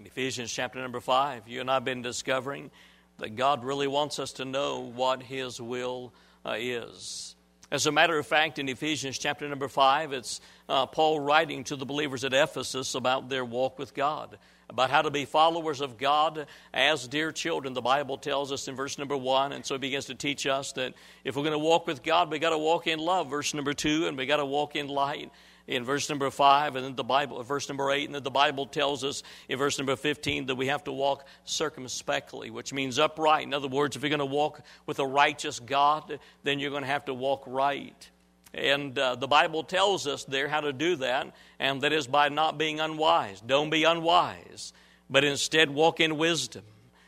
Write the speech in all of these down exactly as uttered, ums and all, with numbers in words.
In Ephesians chapter number five, you and I have been discovering that God really wants us to know what His will uh, is. As a matter of fact, in Ephesians chapter number five, it's uh, Paul writing to the believers at Ephesus about their walk with God, about how to be followers of God as dear children. The Bible tells us in verse number one, and so he begins to teach us that if we're going to walk with God, we got to walk in love, verse number two, and we got to walk in light in verse number five, and then the Bible, verse number eight, and then the Bible tells us in verse number fifteen that we have to walk circumspectly, which means upright. In other words, if you're going to walk with a righteous God, then you're going to have to walk right. And uh, the Bible tells us there how to do that, and that is by not being unwise. Don't be unwise, but instead walk in wisdom.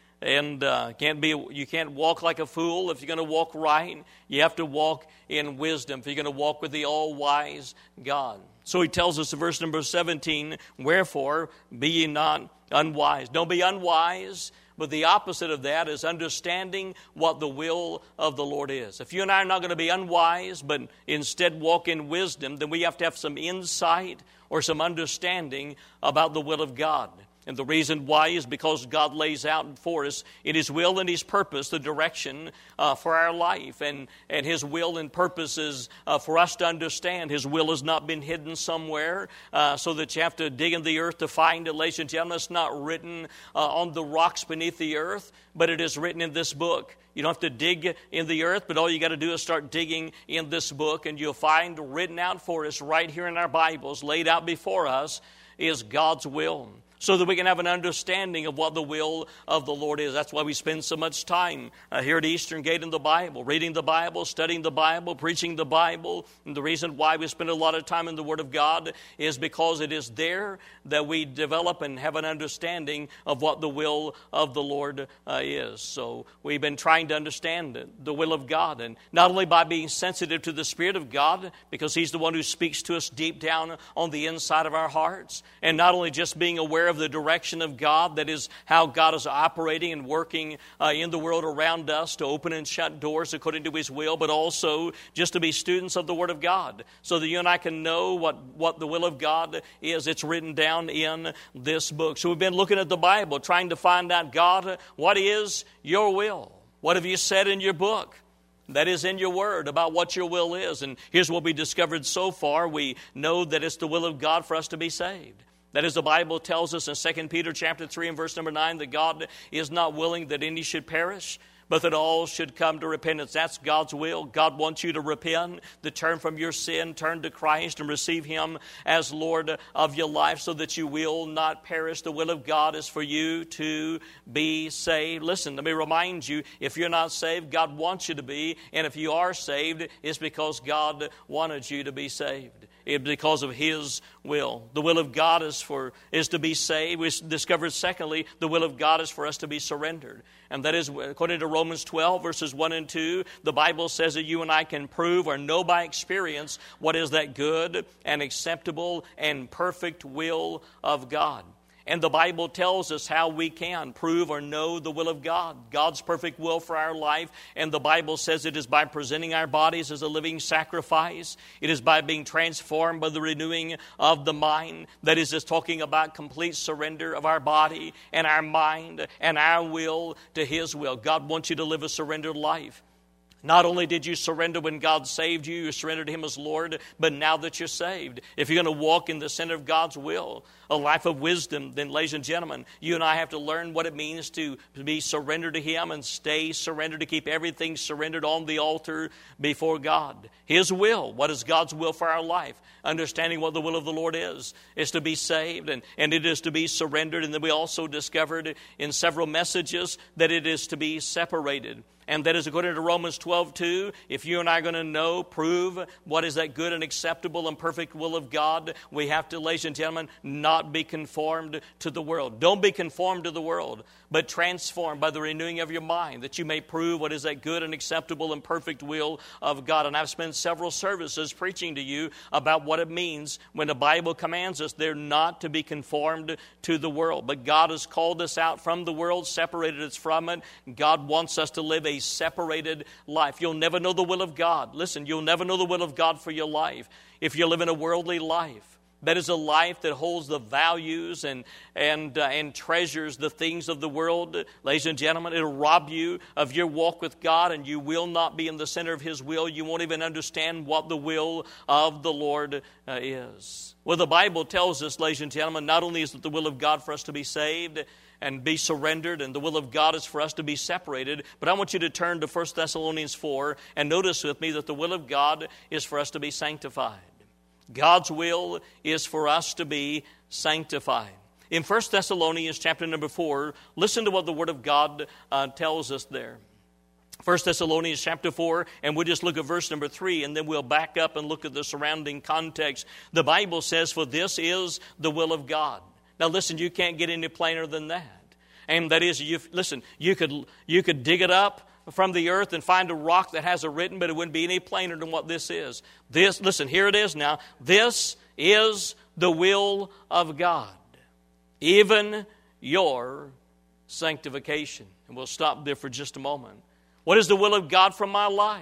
And uh, can't be you can't walk like a fool if you're going to walk right. You have to walk in wisdom if you're going to walk with the all-wise God. So he tells us in verse number seventeen, wherefore be ye not unwise. Don't be unwise, but the opposite of that is understanding what the will of the Lord is. If you and I are not going to be unwise, but instead walk in wisdom, then we have to have some insight or some understanding about the will of God. And the reason why is because God lays out for us in His will and His purpose the direction uh, for our life. And, and His will and purpose is uh, for us to understand. His will has not been hidden somewhere uh, so that you have to dig in the earth to find it. Ladies and gentlemen, it's not written uh, on the rocks beneath the earth, but it is written in this book. You don't have to dig in the earth, but all you got to do is start digging in this book, and you'll find written out for us right here in our Bibles, laid out before us, is God's will, so that we can have an understanding of what the will of the Lord is. That's why we spend so much time uh, here at Eastern Gate in the Bible, reading the Bible, studying the Bible, preaching the Bible. And the reason why we spend a lot of time in the Word of God is because it is there that we develop and have an understanding of what the will of the Lord uh, is. So we've been trying to understand the will of God, and not only by being sensitive to the Spirit of God, because He's the one who speaks to us deep down on the inside of our hearts, and not only just being aware of the direction of God, that is how God is operating and working uh, in the world around us to open and shut doors according to His will, but also just to be students of the Word of God, so that you and I can know what, what the will of God is. It's written down in this book. So we've been looking at the Bible, trying to find out, God, what is your will? What have you said in your book? That is in your word about what your will is. And here's what we discovered so far. We know that it's the will of God for us to be saved. That is, the Bible tells us in Second Peter chapter three and verse number nine that God is not willing that any should perish, but that all should come to repentance. That's God's will. God wants you to repent, to turn from your sin, turn to Christ, and receive Him as Lord of your life so that you will not perish. The will of God is for you to be saved. Listen, let me remind you, if you're not saved, God wants you to be. And if you are saved, it's because God wanted you to be saved. It's because of His will. The will of God is for is to be saved. We discovered, secondly, the will of God is for us to be surrendered. And that is, according to Romans twelve, verses one and two, the Bible says that you and I can prove or know by experience what is that good and acceptable and perfect will of God. And the Bible tells us how we can prove or know the will of God, God's perfect will for our life. And the Bible says it is by presenting our bodies as a living sacrifice. It is by being transformed by the renewing of the mind. That is, it's talking about complete surrender of our body and our mind and our will to His will. God wants you to live a surrendered life. Not only did you surrender when God saved you, you surrendered Him as Lord, but now that you're saved, if you're going to walk in the center of God's will, a life of wisdom, then, ladies and gentlemen, you and I have to learn what it means to be surrendered to Him and stay surrendered, to keep everything surrendered on the altar before God. His will, what is God's will for our life? Understanding what the will of the Lord is, is to be saved, and, and it is to be surrendered. And then we also discovered in several messages that it is to be separated. And that is according to Romans twelve two. If you and I are going to know, prove what is that good and acceptable and perfect will of God, we have to, ladies and gentlemen, not be conformed to the world. Don't be conformed to the world, but transformed by the renewing of your mind, that you may prove what is that good and acceptable and perfect will of God. And I've spent several services preaching to you about what it means when the Bible commands us they're not to be conformed to the world. But God has called us out from the world, separated us from it. God wants us to live a separated life. You'll never know the will of God. Listen, you'll never know the will of God for your life if you live in a worldly life. That is a life that holds the values and and uh, and treasures the things of the world. Ladies and gentlemen, it'll rob you of your walk with God, and you will not be in the center of His will. You won't even understand what the will of the Lord uh, is. Well, the Bible tells us, ladies and gentlemen, not only is it the will of God for us to be saved and be surrendered, and the will of God is for us to be separated, but I want you to turn to First Thessalonians four and notice with me that the will of God is for us to be sanctified. God's will is for us to be sanctified. In First Thessalonians chapter number four, listen to what the Word of God uh, tells us there. First Thessalonians chapter four, and we'll just look at verse number three, and then we'll back up and look at the surrounding context. The Bible says, "For this is the will of God." Now listen, you can't get any plainer than that. And that is, you listen, you could you could dig it up from the earth and find a rock that has it written, but it wouldn't be any plainer than what this is. This, listen, here it is now. This is the will of God, even your sanctification. And we'll stop there for just a moment. What is the will of God for my life?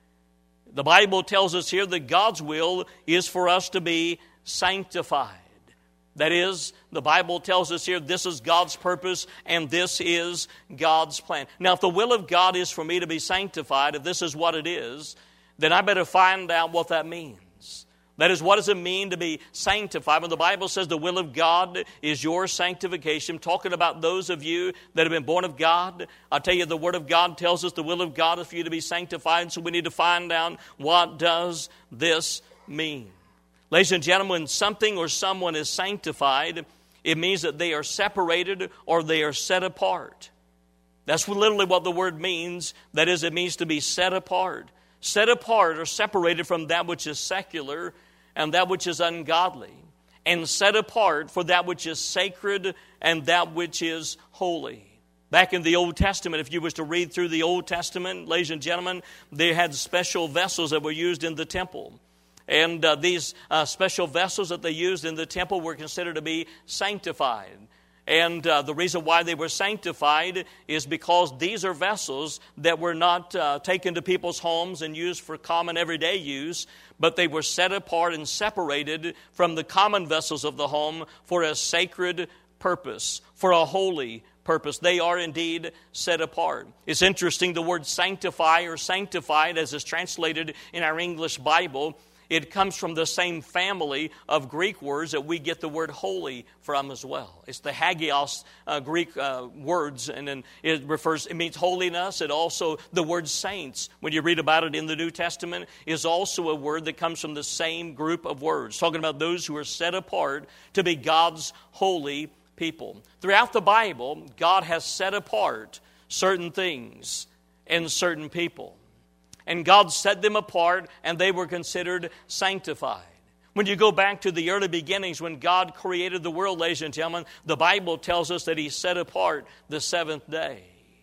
The Bible tells us here that God's will is for us to be sanctified. That is, the Bible tells us here, this is God's purpose and this is God's plan. Now, if the will of God is for me to be sanctified, if this is what it is, then I better find out what that means. That is, what does it mean to be sanctified? When the Bible says the will of God is your sanctification, I'm talking about those of you that have been born of God. I'll tell you, the Word of God tells us the will of God is for you to be sanctified, so we need to find out, what does this mean? Ladies and gentlemen, when something or someone is sanctified, it means that they are separated or they are set apart. That's literally what the word means. That is, it means to be set apart. Set apart or separated from that which is secular and that which is ungodly. And set apart for that which is sacred and that which is holy. Back in the Old Testament, if you was to read through the Old Testament, ladies and gentlemen, they had special vessels that were used in the temple. And uh, these uh, special vessels that they used in the temple were considered to be sanctified. And uh, the reason why they were sanctified is because these are vessels that were not uh, taken to people's homes and used for common everyday use, but they were set apart and separated from the common vessels of the home for a sacred purpose, for a holy purpose. They are indeed set apart. It's interesting, the word sanctify or sanctified, as is translated in our English Bible, it comes from the same family of Greek words that we get the word holy from as well. It's the hagios uh, Greek uh, words, and then it refers, it means holiness. It also, the word saints, when you read about it in the New Testament, is also a word that comes from the same group of words, talking about those who are set apart to be God's holy people. Throughout the Bible, God has set apart certain things and certain people. And God set them apart, and they were considered sanctified. When you go back to the early beginnings, when God created the world, ladies and gentlemen, the Bible tells us that He set apart the seventh day.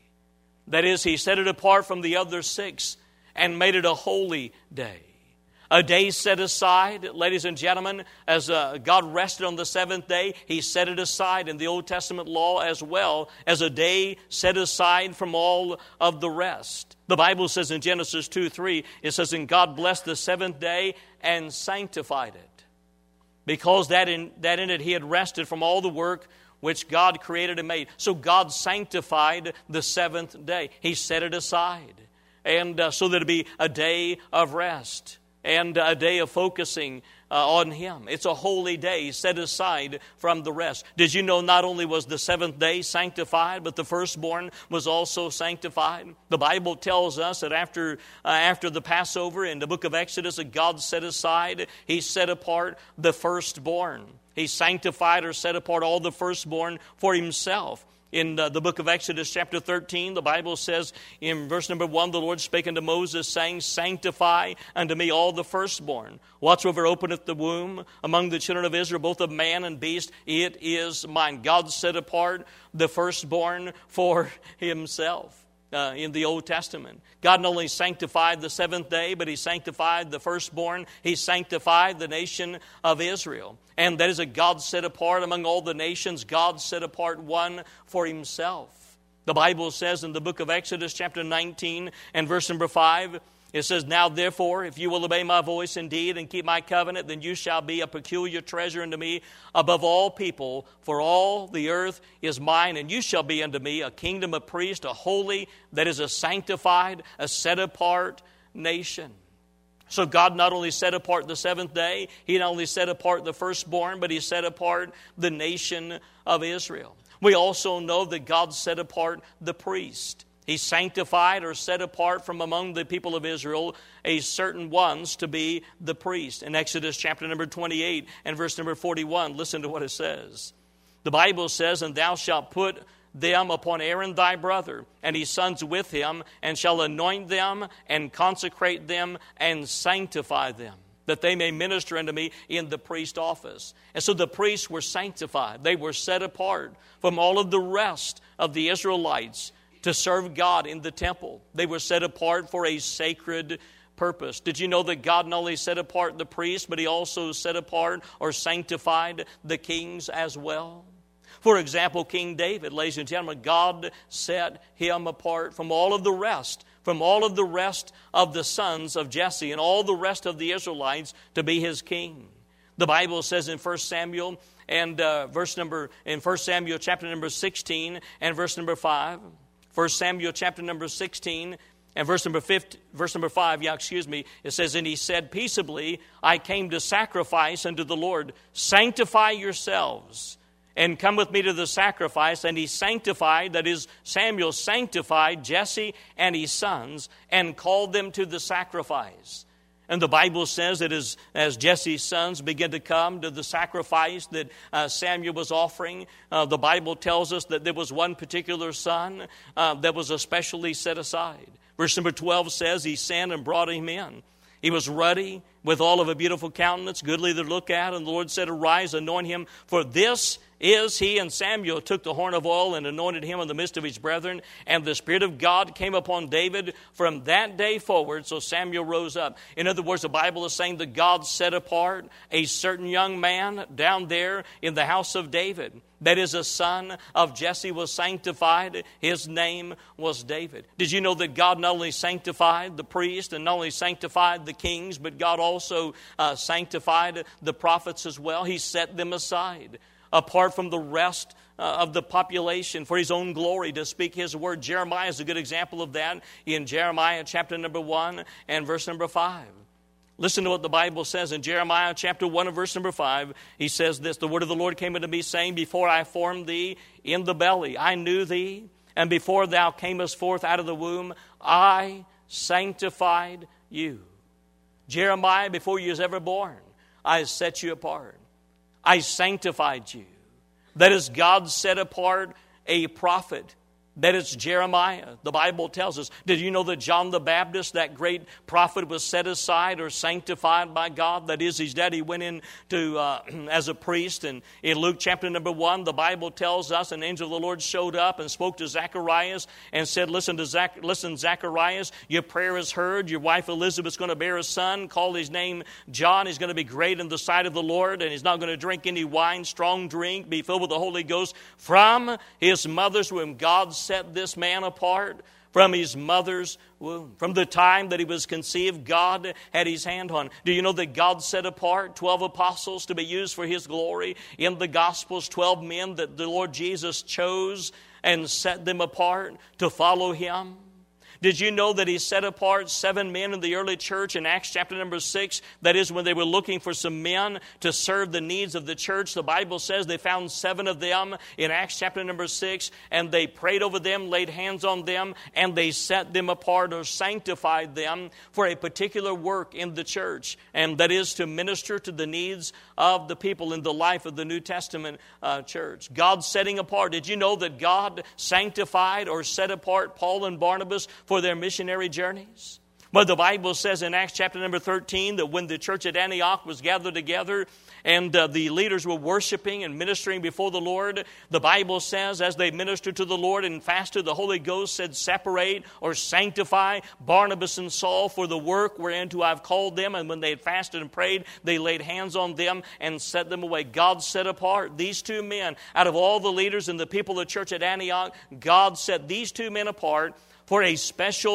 That is, He set it apart from the other six and made it a holy day. A day set aside, ladies and gentlemen, as uh, God rested on the seventh day, He set it aside in the Old Testament law as well as a day set aside from all of the rest. The Bible says in Genesis two three, it says, "And God blessed the seventh day and sanctified it, because that in, that in it He had rested from all the work which God created and made." So God sanctified the seventh day. He set it aside, and uh, so that it be a day of rest and a day of focusing uh, on Him. It's a holy day set aside from the rest. Did you know not only was the seventh day sanctified, but the firstborn was also sanctified? The Bible tells us that after uh, after the Passover in the book of Exodus, that God set aside, He set apart the firstborn. He sanctified or set apart all the firstborn for Himself. In uh, the book of Exodus chapter thirteen, the Bible says in verse number one, the Lord spake unto Moses, saying, "Sanctify unto me all the firstborn. Whatsoever openeth the womb among the children of Israel, both of man and beast, it is mine." God set apart the firstborn for Himself. Uh, in the Old Testament, God not only sanctified the seventh day, but He sanctified the firstborn. He sanctified the nation of Israel. And that is a God set apart among all the nations. God set apart one for Himself. The Bible says in the book of Exodus chapter nineteen and verse number five, It says, now therefore, if you will obey my voice indeed and keep my covenant, then you shall be a peculiar treasure unto me above all people, for all the earth is mine, and you shall be unto me a kingdom of priests, a holy, that is a sanctified, a set-apart nation. So God not only set apart the seventh day, He not only set apart the firstborn, but He set apart the nation of Israel. We also know that God set apart the priest. He sanctified or set apart from among the people of Israel a certain ones to be the priest. In Exodus chapter number twenty-eight and verse number forty-one, listen to what it says. The Bible says, and thou shalt put them upon Aaron thy brother, and his sons with him, and shall anoint them, and consecrate them, and sanctify them, that they may minister unto me in the priest office. And so the priests were sanctified. They were set apart from all of the rest of the Israelites to serve God in the temple. They were set apart for a sacred purpose. Did you know that God not only set apart the priests, but He also set apart or sanctified the kings as well? For example, King David, ladies and gentlemen, God set him apart from all of the rest, from all of the rest of the sons of Jesse and all the rest of the Israelites to be His king. The Bible says in First Samuel and uh, verse number in First Samuel chapter number sixteen and verse number five. First Samuel chapter number sixteen and verse number fifty, verse number five, yeah, excuse me, it says, and he said, peaceably, I came to sacrifice unto the Lord. Sanctify yourselves and come with me to the sacrifice. And he sanctified, that is, Samuel sanctified Jesse and his sons and called them to the sacrifice. And the Bible says that as, as Jesse's sons began to come to the sacrifice that uh, Samuel was offering, uh, the Bible tells us that there was one particular son uh, that was especially set aside. Verse number twelve says, he sent and brought him in. He was ruddy, with all of a beautiful countenance, goodly to look at. And the Lord said, arise, anoint him, for this is he. And Samuel took the horn of oil and anointed him in the midst of his brethren. And the Spirit of God came upon David from that day forward. So Samuel rose up. In other words, the Bible is saying that God set apart a certain young man down there in the house of David. That is, a son of Jesse was sanctified. His name was David. Did you know that God not only sanctified the priest and not only sanctified the kings, but God also uh, sanctified the prophets as well? He set them aside, apart from the rest uh, of the population, for His own glory, to speak His word. Jeremiah is a good example of that in Jeremiah chapter number one and verse number five. Listen to what the Bible says in Jeremiah chapter one and verse number five. He says this, the word of the Lord came unto me, saying, before I formed thee in the belly, I knew thee, and before thou camest forth out of the womb, I sanctified you. Jeremiah, before you was ever born, I set you apart. I sanctified you. That is, God set apart a prophet. That is Jeremiah. The Bible tells us. Did you know that John the Baptist, that great prophet, was set aside or sanctified by God? That is, his daddy went in to, uh, as a priest. And in Luke chapter number one, the Bible tells us an angel of the Lord showed up and spoke to Zacharias and said, listen to Zach, listen, Zacharias, your prayer is heard. Your wife Elizabeth is going to bear a son. Call his name John. He's going to be great in the sight of the Lord, and he's not going to drink any wine, strong drink, be filled with the Holy Ghost. From his mother's womb, God set this man apart from his mother's womb. From the time that he was conceived, God had His hand on. Do you know that God set apart twelve apostles to be used for His glory? In the Gospels, twelve men that the Lord Jesus chose and set them apart to follow Him. Did you know that He set apart seven men in the early church in Acts chapter number six? That is, when they were looking for some men to serve the needs of the church. The Bible says they found seven of them in Acts chapter number six, and they prayed over them, laid hands on them, and they set them apart or sanctified them for a particular work in the church. And that is to minister to the needs of the people in the life of the New Testament uh, church. God setting apart. Did you know that God sanctified or set apart Paul and Barnabas for their missionary journeys? But the Bible says in Acts chapter number thirteen that when the church at Antioch was gathered together and uh, the leaders were worshiping and ministering before the Lord, the Bible says as they ministered to the Lord and fasted, the Holy Ghost said, separate or sanctify Barnabas and Saul for the work whereunto I've called them. And when they had fasted and prayed, they laid hands on them and set them away. God set apart these two men out of all the leaders and the people of the church at Antioch. God set these two men apart for a special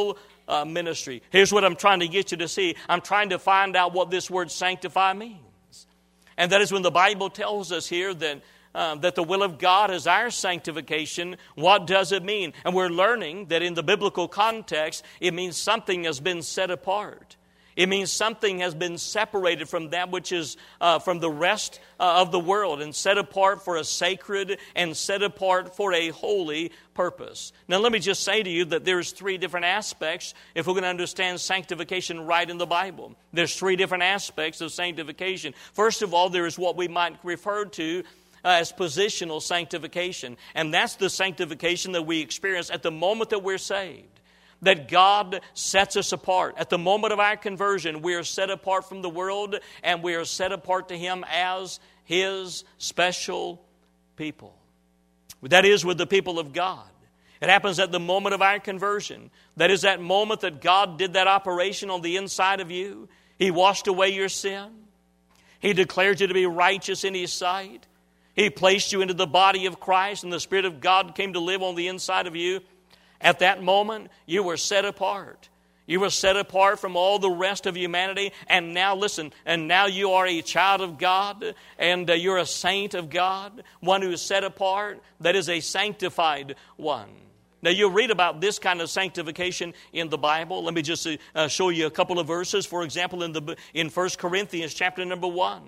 uh, ministry. Here's what I'm trying to get you to see. I'm trying to find out what this word sanctify means. And that is when the Bible tells us here that Uh, that the will of God is our sanctification. What does it mean? And we're learning that in the biblical context, it means something has been set apart. It means something has been separated from that which is uh, from the rest uh, of the world and set apart for a sacred and set apart for a holy purpose. Now let me just say to you that there's three different aspects if we're going to understand sanctification right in the Bible. There's three different aspects of sanctification. First of all, there is what we might refer to Uh, as positional sanctification. And that's the sanctification that we experience at the moment that we're saved. That God sets us apart. At the moment of our conversion, we are set apart from the world and we are set apart to Him as His special people. That is with the people of God. It happens at the moment of our conversion. That is that moment that God did that operation on the inside of you. He washed away your sin. He declared you to be righteous in His sight. He placed you into the body of Christ, and the Spirit of God came to live on the inside of you. At that moment, you were set apart. You were set apart from all the rest of humanity. And now, listen, and now you are a child of God, and uh, you're a saint of God, one who is set apart, that is a sanctified one. Now, you'll read about this kind of sanctification in the Bible. Let me just uh, show you a couple of verses. For example, in the in First Corinthians chapter number one.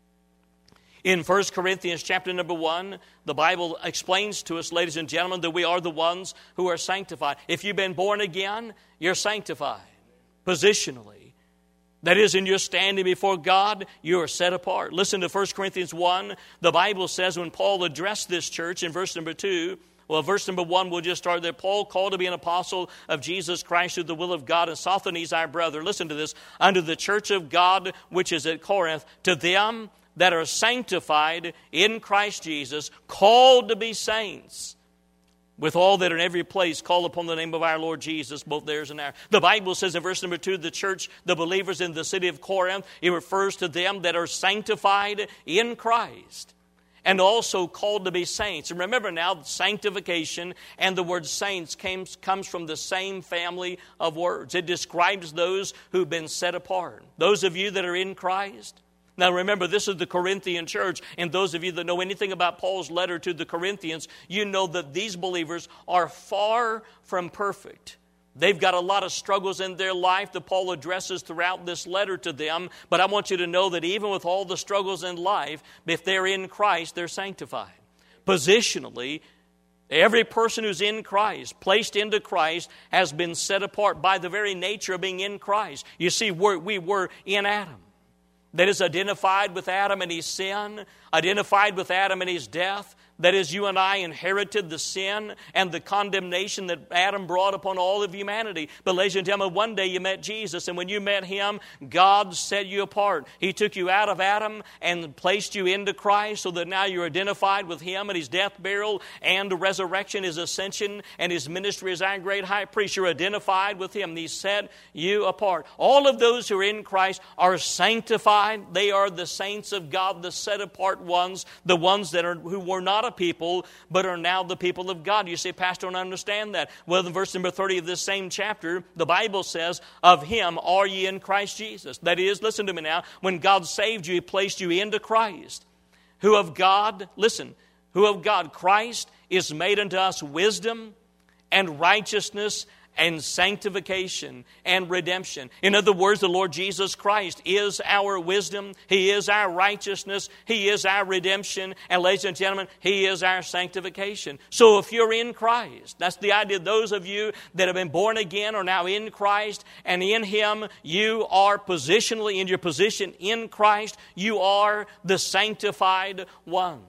In First Corinthians chapter number one, the Bible explains to us, ladies and gentlemen, that we are the ones who are sanctified. If you've been born again, you're sanctified positionally. That is, in your standing before God, you are set apart. Listen to First Corinthians one. The Bible says when Paul addressed this church in verse number two, well, verse number one, we'll just start there. Paul, called to be an apostle of Jesus Christ through the will of God, and Sosthenes our brother, listen to this, unto the church of God which is at Corinth, to them that are sanctified in Christ Jesus, called to be saints, with all that are in every place call upon the name of our Lord Jesus, both theirs and ours. The Bible says in verse number two, the church, the believers in the city of Corinth, it refers to them that are sanctified in Christ, and also called to be saints. And remember now, sanctification and the word saints came, comes from the same family of words. It describes those who've been set apart. Those of you that are in Christ. Now remember, this is the Corinthian church, and those of you that know anything about Paul's letter to the Corinthians, you know that these believers are far from perfect. They've got a lot of struggles in their life that Paul addresses throughout this letter to them, but I want you to know that even with all the struggles in life, if they're in Christ, they're sanctified. Positionally, every person who's in Christ, placed into Christ, has been set apart by the very nature of being in Christ. You see, we're, we were in Adam. That is identified with Adam and his sin, identified with Adam and his death. That is, you and I inherited the sin and the condemnation that Adam brought upon all of humanity. But ladies and gentlemen, one day you met Jesus, and when you met Him, God set you apart. He took you out of Adam and placed you into Christ, so that now you're identified with Him and His death, burial, and resurrection, His ascension, and His ministry as our great high priest. You're identified with Him, and He set you apart. All of those who are in Christ are sanctified. They are the saints of God, the set apart ones, the ones that are who were not a people, but are now the people of God. You say, Pastor, I don't understand that. Well, in verse number thirty of this same chapter, the Bible says, of Him are ye in Christ Jesus. That is, listen to me now, when God saved you, He placed you into Christ. Who of God, listen, who of God, Christ is made unto us wisdom and righteousness and sanctification and redemption. In other words, the Lord Jesus Christ is our wisdom. He is our righteousness. He is our redemption. And ladies and gentlemen, He is our sanctification. So if you're in Christ, that's the idea. Those of you that have been born again are now in Christ, and in Him you are positionally, in your position in Christ, you are the sanctified one.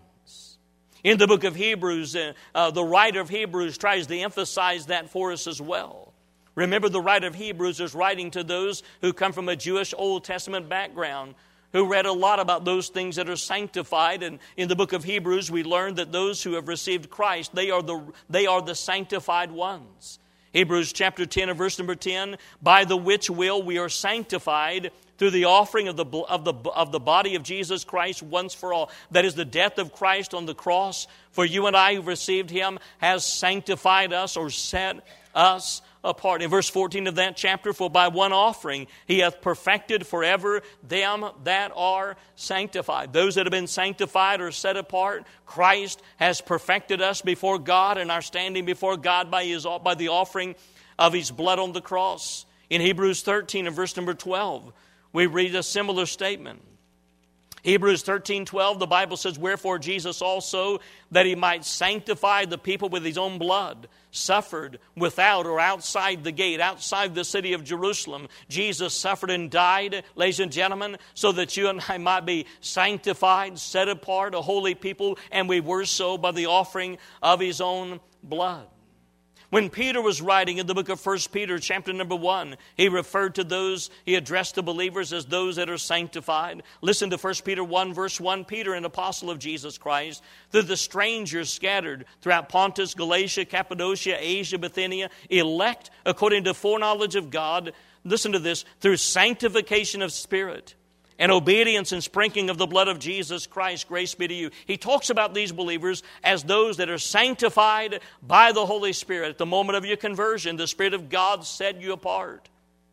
In the book of Hebrews, uh, uh, the writer of Hebrews tries to emphasize that for us as well. Remember, the writer of Hebrews is writing to those who come from a Jewish Old Testament background, who read a lot about those things that are sanctified. And in the book of Hebrews, we learn that those who have received Christ, they are the, they are the sanctified ones. Hebrews chapter ten and verse number ten, by the which will we are sanctified through the offering of the, of the, of the body of Jesus Christ once for all. That is, the death of Christ on the cross for you and I who received Him has sanctified us or set us apart. In verse fourteen of that chapter, for by one offering he hath perfected forever them that are sanctified. Those that have been sanctified or set apart, Christ has perfected us before God and our standing before God by, his, by the offering of His blood on the cross. In Hebrews thirteen and verse number twelve, we read a similar statement. Hebrews thirteen twelve, the Bible says, wherefore Jesus also, that He might sanctify the people with His own blood, suffered without or outside the gate, outside the city of Jerusalem. Jesus suffered and died, ladies and gentlemen, so that you and I might be sanctified, set apart, a holy people, and we were so by the offering of His own blood. When Peter was writing in the book of First Peter, chapter number one, he referred to those, he addressed the believers as those that are sanctified. Listen to First Peter one, verse one. Peter, an apostle of Jesus Christ, to the strangers scattered throughout Pontus, Galatia, Cappadocia, Asia, Bithynia, elect according to foreknowledge of God, listen to this, through sanctification of spirit and obedience and sprinkling of the blood of Jesus Christ, grace be to you. He talks about these believers as those that are sanctified by the Holy Spirit. At the moment of your conversion, the Spirit of God set you apart,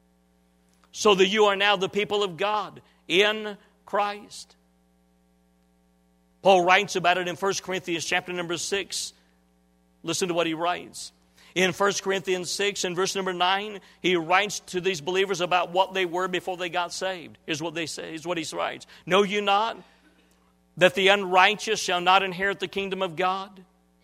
so that you are now the people of God in Christ. Paul writes about it in First Corinthians chapter number six. Listen to what he writes. In First Corinthians six and verse number nine, he writes to these believers about what they were before they got saved. Here's what they say. Here's what he writes. Know you not that the unrighteous shall not inherit the kingdom of God?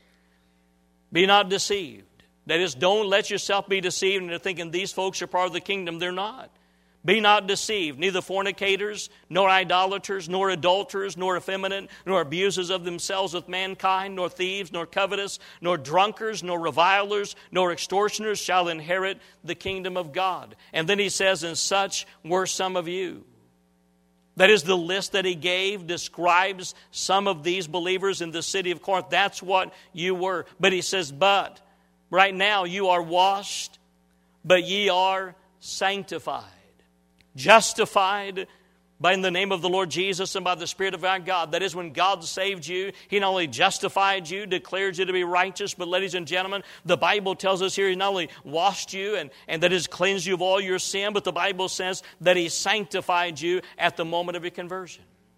Be not deceived. That is, don't let yourself be deceived into thinking these folks are part of the kingdom. They're not. Be not deceived, neither fornicators, nor idolaters, nor adulterers, nor effeminate, nor abusers of themselves with mankind, nor thieves, nor covetous, nor drunkards, nor revilers, nor extortioners shall inherit the kingdom of God. And then he says, and such were some of you. That is, the list that he gave describes some of these believers in the city of Corinth. That's what you were. But he says, but right now you are washed, but ye are sanctified. Justified by in the name of the Lord Jesus and by the Spirit of our God. That is, when God saved you, He not only justified you, declared you to be righteous, but ladies and gentlemen, the Bible tells us here He not only washed you and, and that He has cleansed you of all your sin, but the Bible says that He sanctified you at the moment of your conversion.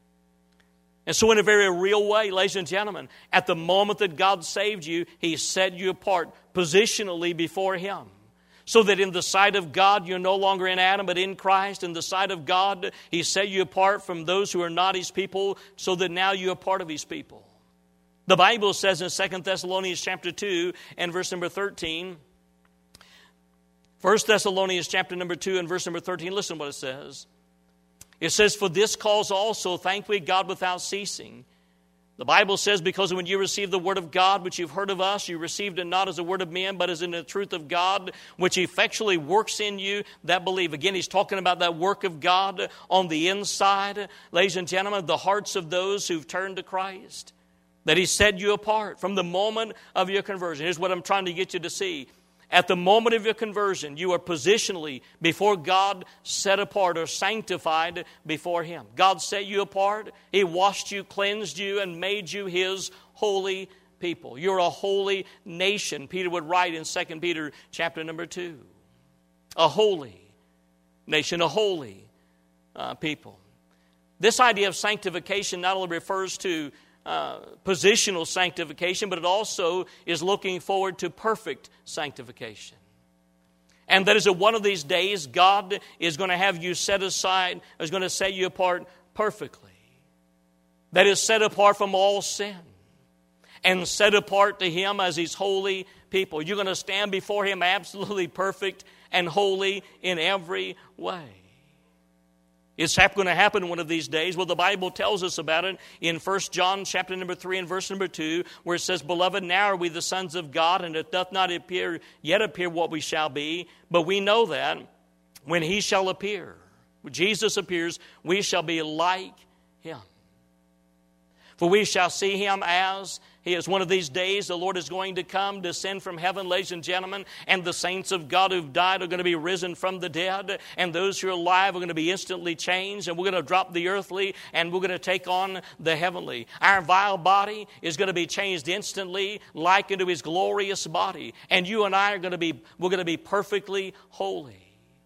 And so in a very real way, ladies and gentlemen, at the moment that God saved you, He set you apart positionally before Him. So that in the sight of God, you're no longer in Adam, but in Christ. In the sight of God, He set you apart from those who are not His people, so that now you are part of His people. The Bible says in Second Thessalonians chapter two and verse number thirteen, First Thessalonians chapter number two and verse number thirteen, listen to what it says. It says, for this cause also thank we God without ceasing. The Bible says, because when you received the word of God, which you've heard of us, you received it not as a word of men, but as in the truth of God, which effectually works in you that believe. Again, he's talking about that work of God on the inside. Ladies and gentlemen, the hearts of those who've turned to Christ. That He set you apart from the moment of your conversion. Here's what I'm trying to get you to see. At the moment of your conversion, you are positionally before God set apart or sanctified before Him. God set you apart. He washed you, cleansed you, and made you His holy people. You're a holy nation. Peter would write in Second Peter chapter number two. A holy nation, a holy uh, people. This idea of sanctification not only refers to Uh, positional sanctification, but it also is looking forward to perfect sanctification. And that is that one of these days, God is going to have you set aside, is going to set you apart perfectly. That is, set apart from all sin and set apart to Him as His holy people. You're going to stand before Him absolutely perfect and holy in every way. It's going to happen one of these days. Well, the Bible tells us about it in First John chapter number three and verse number two, where it says, beloved, now are we the sons of God, and it doth not appear yet appear what we shall be. But we know that when He shall appear, when Jesus appears, we shall be like Him. For we shall see him as he is. One of these days the Lord is going to come, descend from heaven, ladies and gentlemen, and the saints of God who've died are going to be risen from the dead, and those who are alive are going to be instantly changed, and we're going to drop the earthly, and we're going to take on the heavenly. Our vile body is going to be changed instantly, like into his glorious body, and you and I are going to be, we're going to be perfectly holy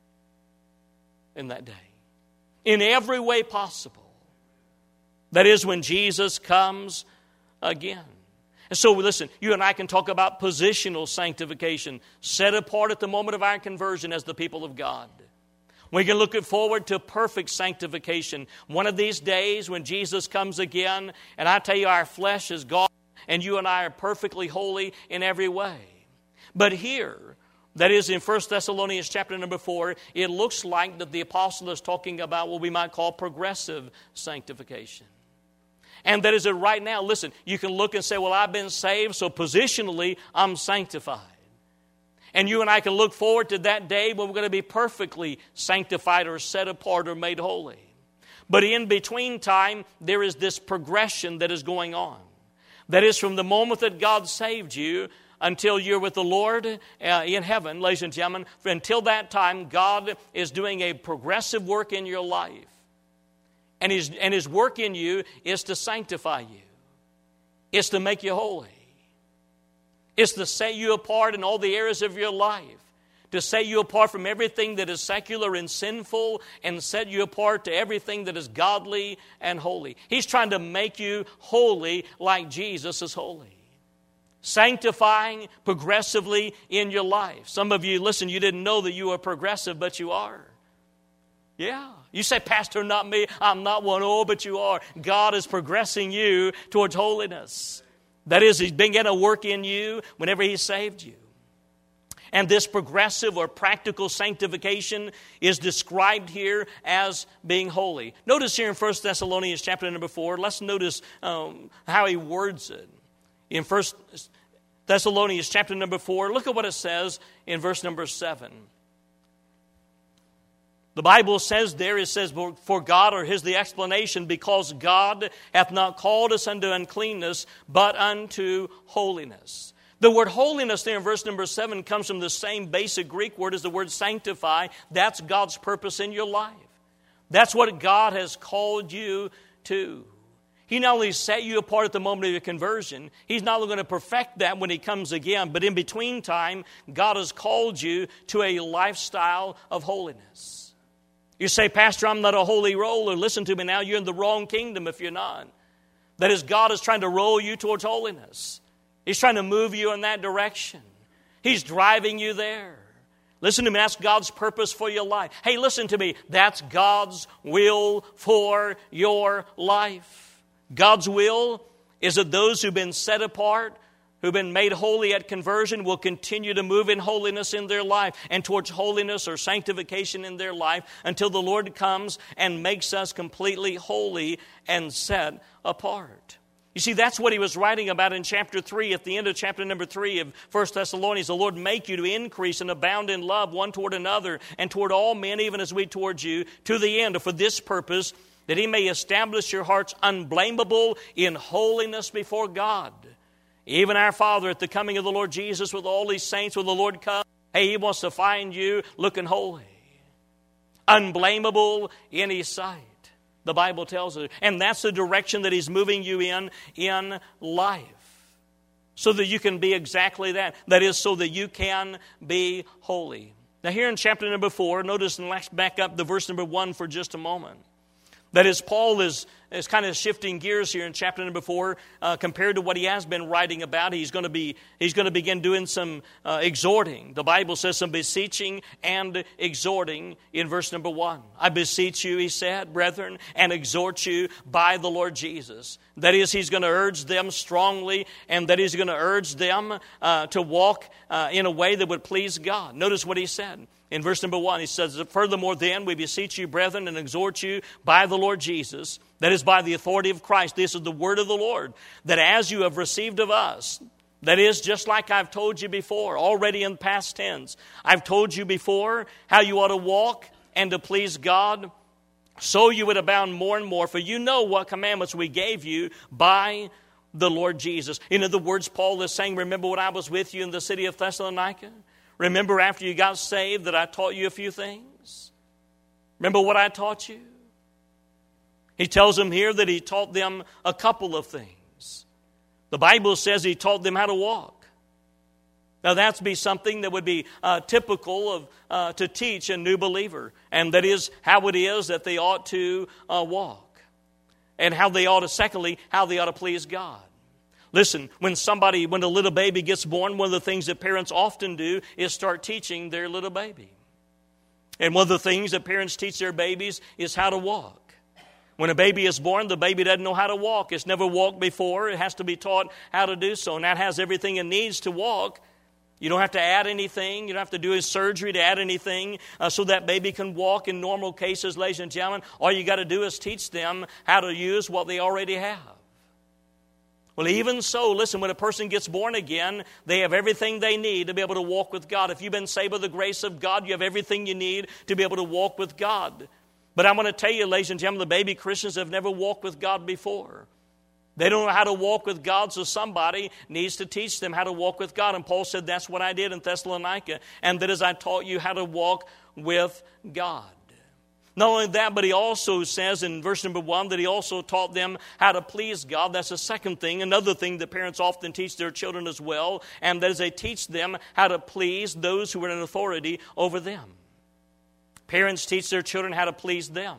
in that day, in every way possible. That is when Jesus comes again. And so, listen, you and I can talk about positional sanctification, set apart at the moment of our conversion as the people of God. We can look forward to perfect sanctification. One of these days when Jesus comes again, and I tell you, our flesh is gone, and you and I are perfectly holy in every way. But here, that is in First Thessalonians chapter number four, it looks like that the apostle is talking about what we might call progressive sanctification. And that is that right now, listen, you can look and say, well, I've been saved, so positionally I'm sanctified. And you and I can look forward to that day when we're going to be perfectly sanctified or set apart or made holy. But in between time, there is this progression that is going on. That is from the moment that God saved you until you're with the Lord uh, in heaven, ladies and gentlemen. Until that time, God is doing a progressive work in your life. And his, and his work in you is to sanctify you. It's to make you holy. It's to set you apart in all the areas of your life. To set you apart from everything that is secular and sinful, and set you apart to everything that is godly and holy. He's trying to make you holy like Jesus is holy. Sanctifying progressively in your life. Some of you, listen, you didn't know that you were progressive, but you are. Yeah. You say, Pastor, not me. I'm not one. Oh, but you are. God is progressing you towards holiness. That is, He's beginning to work in you whenever He saved you. And this progressive or practical sanctification is described here as being holy. Notice here in First Thessalonians chapter number four, let's notice um, how he words it. In First Thessalonians chapter number four, look at what it says in verse number seven. The Bible says there, it says, for God, or here's the explanation, because God hath not called us unto uncleanness, but unto holiness. The word holiness there in verse number seven comes from the same basic Greek word as the word sanctify. That's God's purpose in your life. That's what God has called you to. He not only set you apart at the moment of your conversion, He's not only going to perfect that when He comes again, but in between time, God has called you to a lifestyle of holiness. You say, Pastor, I'm not a holy roller. Listen to me now, you're in the wrong kingdom if you're not. That is, God is trying to roll you towards holiness. He's trying to move you in that direction. He's driving you there. Listen to me, that's God's purpose for your life. Hey, listen to me, that's God's will for your life. God's will is that those who've been set apart, who've been made holy at conversion, will continue to move in holiness in their life and towards holiness or sanctification in their life until the Lord comes and makes us completely holy and set apart. You see, that's what he was writing about in chapter three, at the end of chapter number three of First Thessalonians. The Lord make you to increase and abound in love one toward another and toward all men, even as we toward you, to the end, for this purpose, that He may establish your hearts unblameable in holiness before God. Even our Father, at the coming of the Lord Jesus with all His saints, when the Lord comes, hey, He wants to find you looking holy, unblameable in His sight. The Bible tells us. And that's the direction that He's moving you in, in life. So that you can be exactly that. That is, so that you can be holy. Now here in chapter number four, notice, and let's back up the verse number one for just a moment. That is, Paul is, is kind of shifting gears here in chapter number four uh, compared to what he has been writing about. He's going to be he's going to begin doing some uh, exhorting. The Bible says some beseeching and exhorting in verse number one. I beseech you, he said, brethren, and exhort you by the Lord Jesus. That is, he's going to urge them strongly, and that he's going to urge them uh, to walk uh, in a way that would please God. Notice what he said. In verse number one, he says, furthermore then, we beseech you, brethren, and exhort you by the Lord Jesus, that is, by the authority of Christ. This is the word of the Lord, that as you have received of us, that is, just like I've told you before, already in past tense, I've told you before how you ought to walk and to please God, so you would abound more and more, for you know what commandments we gave you by the Lord Jesus. In other words, Paul is saying, remember when I was with you in the city of Thessalonica? Remember after you got saved that I taught you a few things? Remember what I taught you? He tells them here that he taught them a couple of things. The Bible says he taught them how to walk. Now that's be something that would be uh, typical of uh, to teach a new believer, and that is how it is that they ought to uh, walk, and how they ought to, secondly, how they ought to please God. Listen, when somebody, when a little baby gets born, one of the things that parents often do is start teaching their little baby. And one of the things that parents teach their babies is how to walk. When a baby is born, the baby doesn't know how to walk. It's never walked before. It has to be taught how to do so. And that has everything it needs to walk. You don't have to add anything. You don't have to do a surgery to add anything uh, so that baby can walk in normal cases, ladies and gentlemen. All you got to do is teach them how to use what they already have. Well, even so, listen, when a person gets born again, they have everything they need to be able to walk with God. If you've been saved by the grace of God, you have everything you need to be able to walk with God. But I want to tell you, ladies and gentlemen, the baby Christians have never walked with God before. They don't know how to walk with God, so somebody needs to teach them how to walk with God. And Paul said, that's what I did in Thessalonica, and that is I taught you how to walk with God. Not only that, but he also says in verse number one that he also taught them how to please God. That's the second thing. Another thing that parents often teach their children as well, and that is they teach them how to please those who are in authority over them. Parents teach their children how to please them.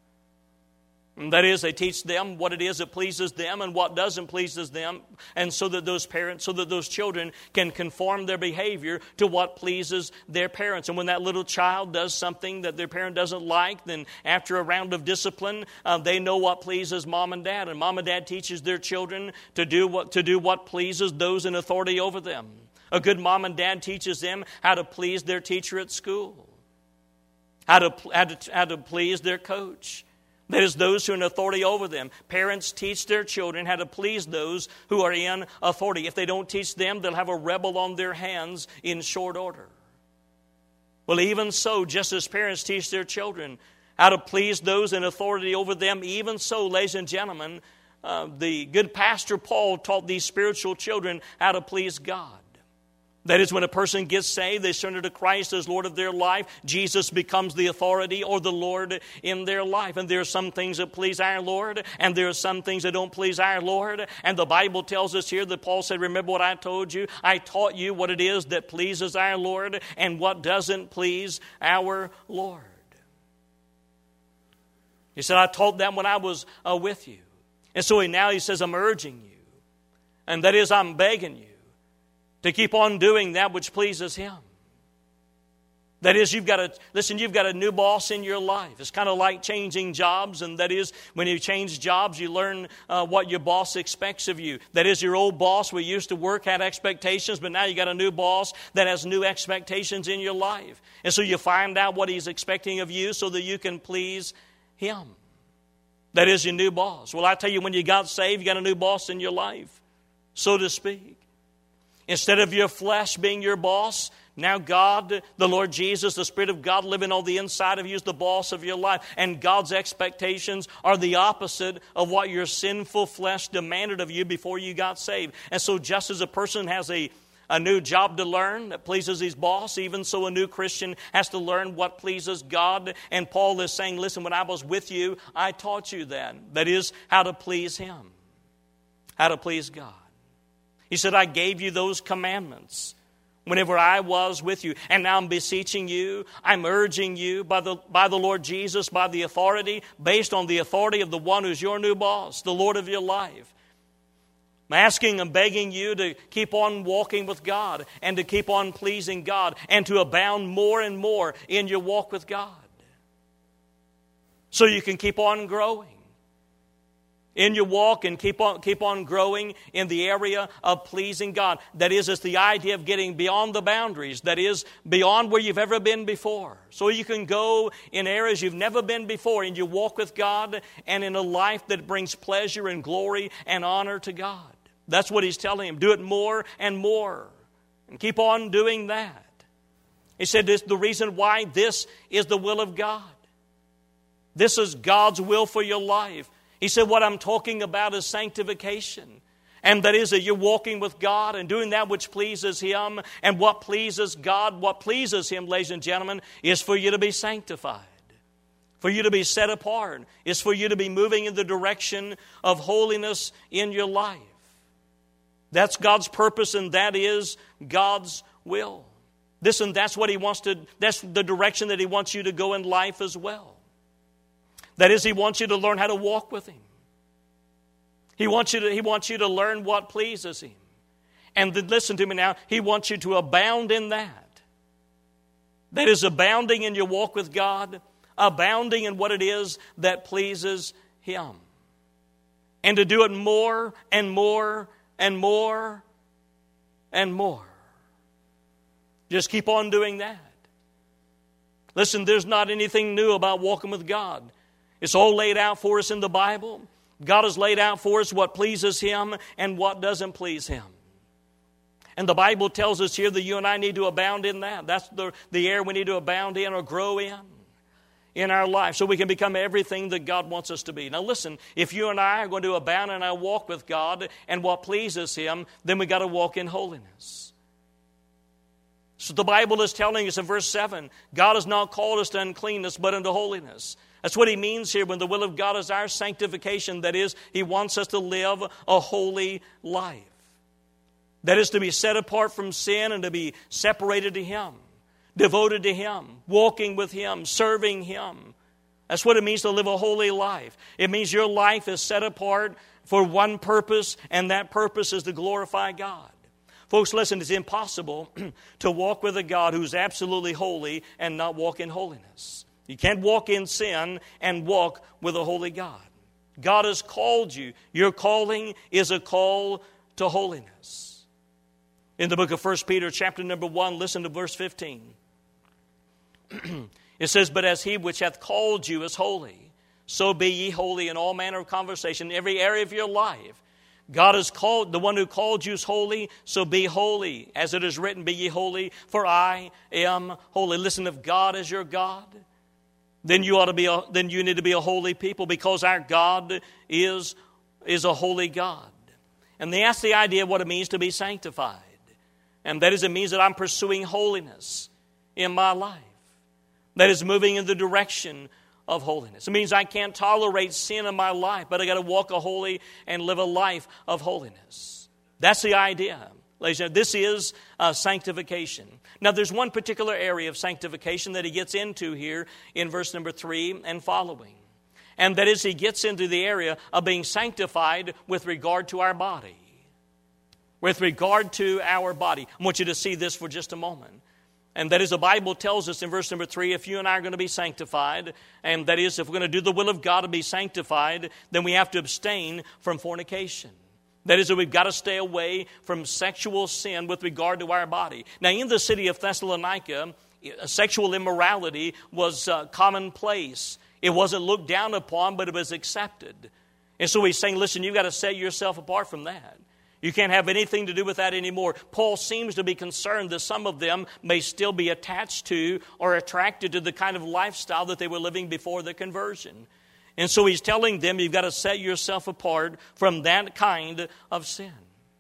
And that is, they teach them what it is that pleases them and what doesn't please them, and so that those parents, so that those children can conform their behavior to what pleases their parents. And when that little child does something that their parent doesn't like, then after a round of discipline, uh, they know what pleases mom and dad. And mom and dad teaches their children to do what to do what pleases those in authority over them. A good mom and dad teaches them how to please their teacher at school, how to how to, how to please their coach. That is, those who are in authority over them. Parents teach their children how to please those who are in authority. If they don't teach them, they'll have a rebel on their hands in short order. Well, even so, just as parents teach their children how to please those in authority over them, even so, ladies and gentlemen, uh, the good pastor Paul taught these spiritual children how to please God. That is, when a person gets saved, they surrender to Christ as Lord of their life. Jesus becomes the authority or the Lord in their life. And there are some things that please our Lord, and there are some things that don't please our Lord. And the Bible tells us here that Paul said, remember what I told you? I taught you what it is that pleases our Lord and what doesn't please our Lord. He said, I taught them when I was uh, with you. And so now he says, I'm urging you. And that is, I'm begging you to keep on doing that which pleases Him. That is, you've got a, listen, you've got a new boss in your life. It's kind of like changing jobs, and that is, when you change jobs, you learn uh, what your boss expects of you. That is, your old boss we used to work had expectations, but now you got a new boss that has new expectations in your life. And so you find out what he's expecting of you so that you can please him. That is your new boss. Well, I tell you, when you got saved, you got a new boss in your life, so to speak. Instead of your flesh being your boss, now God, the Lord Jesus, the Spirit of God living on the inside of you is the boss of your life. And God's expectations are the opposite of what your sinful flesh demanded of you before you got saved. And so just as a person has a, a new job to learn that pleases his boss, even so a new Christian has to learn what pleases God. And Paul is saying, listen, when I was with you, I taught you that. That is, how to please Him, how to please God. He said, I gave you those commandments whenever I was with you. And now I'm beseeching you, I'm urging you by the, by the Lord Jesus, by the authority, based on the authority of the one who's your new boss, the Lord of your life. I'm asking and begging you to keep on walking with God and to keep on pleasing God and to abound more and more in your walk with God, so you can keep on growing in your walk and keep on keep on growing in the area of pleasing God. That is, it's the idea of getting beyond the boundaries. That is, beyond where you've ever been before. So you can go in areas you've never been before in your walk with God and in a life that brings pleasure and glory and honor to God. That's what he's telling him. Do it more and more. And keep on doing that. He said this, the reason why this is the will of God. This is God's will for your life. He said, what I'm talking about is sanctification. And that is that you're walking with God and doing that which pleases Him. And what pleases God, what pleases Him, ladies and gentlemen, is for you to be sanctified. For you to be set apart. Is for you to be moving in the direction of holiness in your life. That's God's purpose, and that is God's will. Listen, that's what He wants to, that's the direction that He wants you to go in life as well. That is, He wants you to learn how to walk with Him. He wants you to, He wants you to learn what pleases Him. And then, listen to me now, He wants you to abound in that. That is, abounding in your walk with God, abounding in what it is that pleases Him. And to do it more and more and more and more. Just keep on doing that. Listen, there's not anything new about walking with God. It's all laid out for us in the Bible. God has laid out for us what pleases Him and what doesn't please Him. And the Bible tells us here that you and I need to abound in that. That's the, the area we need to abound in or grow in in our life so we can become everything that God wants us to be. Now listen, if you and I are going to abound in our walk with God and what pleases Him, then we got to walk in holiness. So the Bible is telling us in verse seven, God has not called us to uncleanness but unto holiness. That's what He means here when the will of God is our sanctification. That is, He wants us to live a holy life. That is to be set apart from sin and to be separated to Him, devoted to Him, walking with Him, serving Him. That's what it means to live a holy life. It means your life is set apart for one purpose, and that purpose is to glorify God. Folks, listen, it's impossible to walk with a God who's absolutely holy and not walk in holiness. You can't walk in sin and walk with a holy God. God has called you. Your calling is a call to holiness. In the book of First Peter, chapter number one, listen to verse fifteen. It says, but as He which hath called you is holy, so be ye holy in all manner of conversation, in every area of your life. God has called, the one who called you is holy, so be holy. As it is written, be ye holy, for I am holy. Listen, if God is your God, then you ought to be a, then you need to be a holy people, because our God is, is a holy God. And that's the idea of what it means to be sanctified. And that is, it means that I'm pursuing holiness in my life. That is moving in the direction of holiness. It means I can't tolerate sin in my life, but I got to walk a holy and live a life of holiness. That's the idea. Ladies and gentlemen, this is uh, sanctification. Now, there's one particular area of sanctification that he gets into here in verse number three and following. And that is, he gets into the area of being sanctified with regard to our body. With regard to our body. I want you to see this for just a moment. And that is, the Bible tells us in verse number three, if you and I are going to be sanctified, and that is, if we're going to do the will of God to be sanctified, then we have to abstain from fornication. That is, that we've got to stay away from sexual sin with regard to our body. Now, in the city of Thessalonica, sexual immorality was uh, commonplace. It wasn't looked down upon, but it was accepted. And so he's saying, listen, you've got to set yourself apart from that. You can't have anything to do with that anymore. Paul seems to be concerned that some of them may still be attached to or attracted to the kind of lifestyle that they were living before the conversion. And so he's telling them, you've got to set yourself apart from that kind of sin.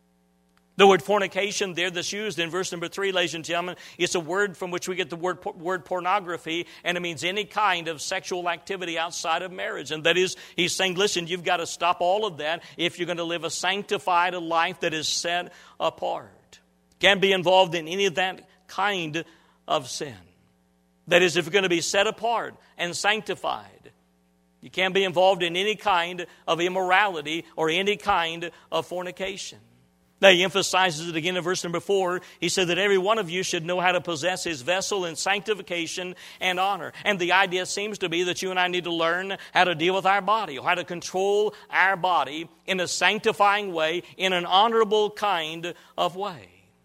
The word fornication there that's used in verse number three, ladies and gentlemen, it's a word from which we get the word, word pornography, and it means any kind of sexual activity outside of marriage. And that is, he's saying, listen, you've got to stop all of that if you're going to live a sanctified life that is set apart. Can't be involved in any of that kind of sin. That is, if you're going to be set apart and sanctified, you can't be involved in any kind of immorality or any kind of fornication. Now, he emphasizes it again in verse number four. He said that every one of you should know how to possess his vessel in sanctification and honor. And the idea seems to be that you and I need to learn how to deal with our body, or how to control our body in a sanctifying way, in an honorable kind of way.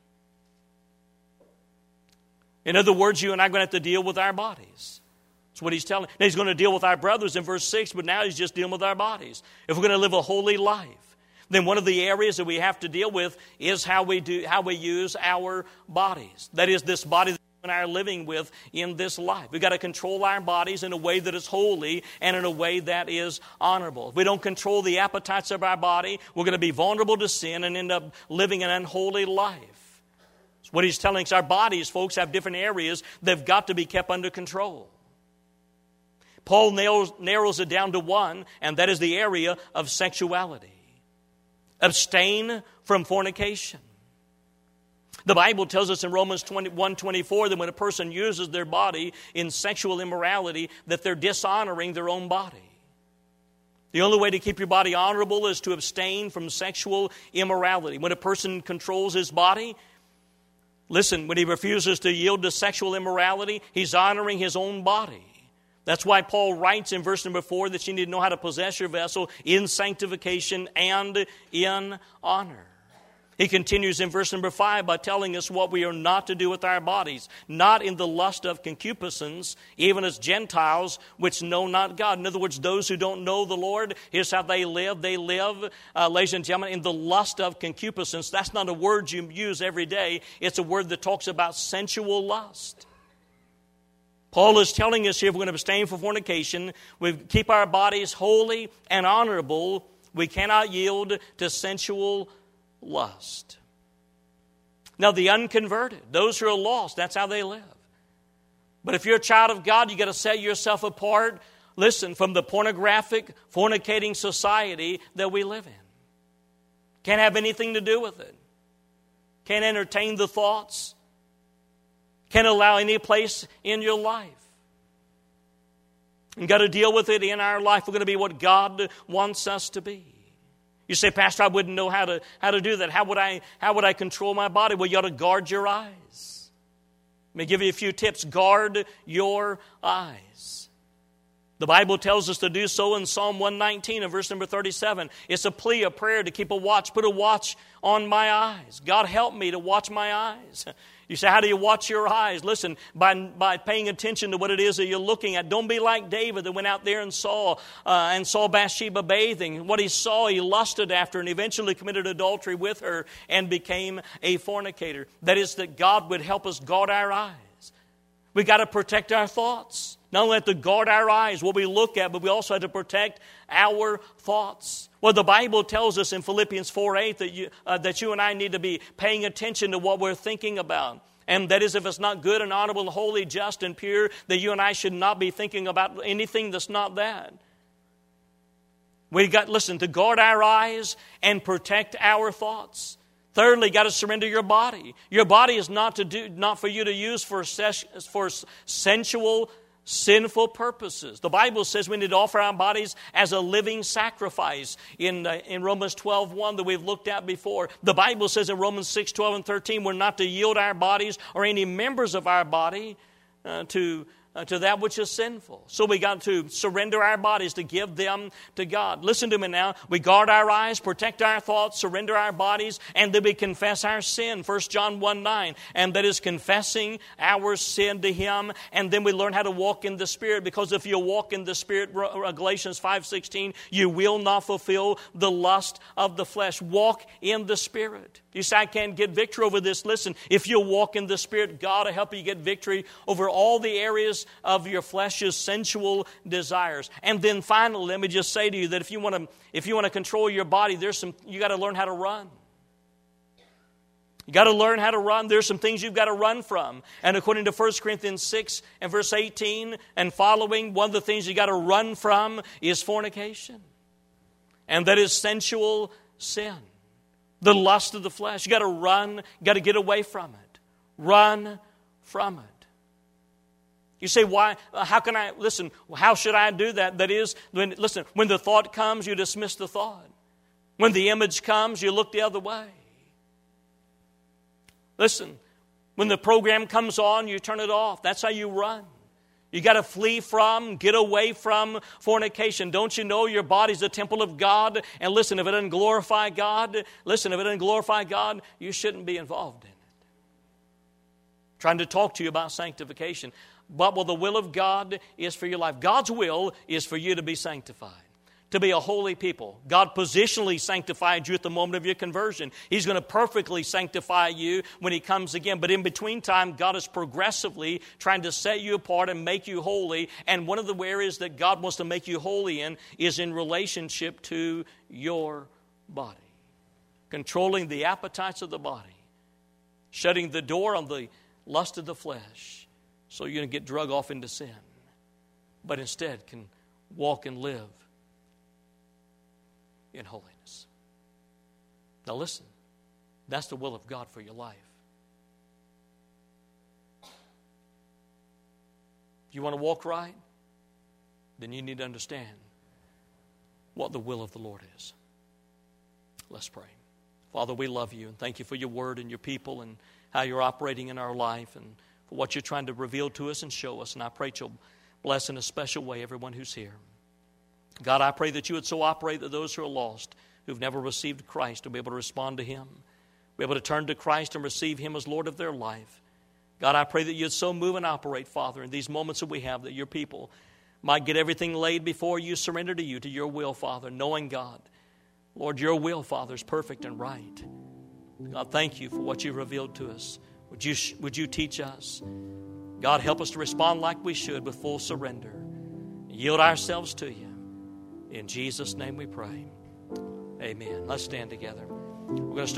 In other words, you and I are going to have to deal with our bodies. That's what he's telling. Now, he's going to deal with our brothers in verse six, but now he's just dealing with our bodies. If we're going to live a holy life, then one of the areas that we have to deal with is how we do, how we use our bodies. That is, this body that and our living with in this life. We've got to control our bodies in a way that is holy and in a way that is honorable. If we don't control the appetites of our body, we're going to be vulnerable to sin and end up living an unholy life. So what he's telling us, our bodies, folks, have different areas that have got to be kept under control. Paul narrows, narrows it down to one, and that is the area of sexuality. Abstain from fornication. The Bible tells us in Romans one twenty-four that when a person uses their body in sexual immorality, that they're dishonoring their own body. The only way to keep your body honorable is to abstain from sexual immorality. When a person controls his body, listen, when he refuses to yield to sexual immorality, he's honoring his own body. That's why Paul writes in verse number four that you need to know how to possess your vessel in sanctification and in honor. He continues in verse number five by telling us what we are not to do with our bodies, not in the lust of concupiscence, even as Gentiles which know not God. In other words, those who don't know the Lord, here's how they live. They live, uh, ladies and gentlemen, in the lust of concupiscence. That's not a word you use every day. It's a word that talks about sensual lust. Paul is telling us here, if we're going to abstain from fornication, we keep our bodies holy and honorable. We cannot yield to sensual lust. Now, the unconverted, those who are lost, that's how they live. But if you're a child of God, you got to set yourself apart, listen, from the pornographic, fornicating society that we live in. Can't have anything to do with it. Can't entertain the thoughts. Can't allow any place in your life. You've got to deal with it in our life. We're going to be what God wants us to be. You say, Pastor, I wouldn't know how to how to do that. How would I how would I control my body? Well, you ought to guard your eyes. Let me give you a few tips. Guard your eyes. The Bible tells us to do so in Psalm one nineteen and verse number thirty-seven. It's a plea, a prayer to keep a watch. Put a watch on my eyes. God, help me to watch my eyes. You say, how do you watch your eyes? Listen, by, by paying attention to what it is that you're looking at. Don't be like David that went out there and saw uh, and saw Bathsheba bathing. What he saw, he lusted after and eventually committed adultery with her and became a fornicator. That is, that God would help us guard our eyes. We got to protect our thoughts. Not only have to guard our eyes, what we look at, but we also have to protect our thoughts. Well, the Bible tells us in Philippians four eight that you, uh, that you and I need to be paying attention to what we're thinking about. And that is, if it's not good and honorable and holy, just and pure, that you and I should not be thinking about anything that's not that. We got, listen, to guard our eyes and protect our thoughts. Thirdly, got to surrender your body. Your body is not to do, not for you to use for ses- for sensual, sinful purposes. The Bible says we need to offer our bodies as a living sacrifice in, uh, in Romans twelve one that we've looked at before. The Bible says in Romans six twelve and thirteen we're not to yield our bodies or any members of our body uh, to Uh, to that which is sinful. So we got to surrender our bodies to give them to God. Listen to me now. We guard our eyes, protect our thoughts, surrender our bodies, and then we confess our sin. First John one nine. And that is confessing our sin to Him. And then we learn how to walk in the Spirit. Because if you walk in the Spirit, Galatians five sixteen, you will not fulfill the lust of the flesh. Walk in the Spirit. You say, I can't get victory over this. Listen, if you walk in the Spirit, God will help you get victory over all the areas of your flesh's sensual desires. And then finally, let me just say to you that if you want to, if you want to control your body, there's some, you got to learn how to run. You got to learn how to run. There's some things you've got to run from. And according to First Corinthians six and verse eighteen and following, one of the things you got to run from is fornication. And that is sensual sin. The lust of the flesh. You got to run, you got to get away from it. Run from it. You say, why? How can I, listen, how should I do that? That is, when, listen, when the thought comes, you dismiss the thought. When the image comes, you look the other way. Listen, when the program comes on, you turn it off. That's how you run. You got to flee from, get away from fornication. Don't you know your body's a temple of God? And listen, if it doesn't glorify God, listen, if it doesn't glorify God, you shouldn't be involved in it. I'm trying to talk to you about sanctification. But well, the will of God is for your life. God's will is for you to be sanctified. to be a holy people. God positionally sanctified you at the moment of your conversion. He's going to perfectly sanctify you when He comes again. But in between time, God is progressively trying to set you apart and make you holy. And one of the areas that God wants to make you holy in is in relationship to your body. Controlling the appetites of the body. Shutting the door on the lust of the flesh. So you're going to get drug off into sin. But instead can walk and live in holiness. Now listen, that's the will of God for your life. If you want to walk right, then you need to understand what the will of the Lord is. Let's pray. Father, we love you and thank you for your word and your people and how you're operating in our life and for what you're trying to reveal to us and show us. And I pray that you'll bless in a special way everyone who's here. God, I pray that you would so operate that those who are lost, who've never received Christ, will be able to respond to Him, be able to turn to Christ and receive Him as Lord of their life. God, I pray that you'd so move and operate, Father, in these moments that we have, that your people might get everything laid before you, surrender to you, to your will, Father, knowing, God, Lord, your will, Father, is perfect and right. God, thank you for what you've revealed to us. Would you, would you teach us? God, help us to respond like we should with full surrender. Yield ourselves to you. In Jesus' name we pray. Amen. Let's stand together. We're going to start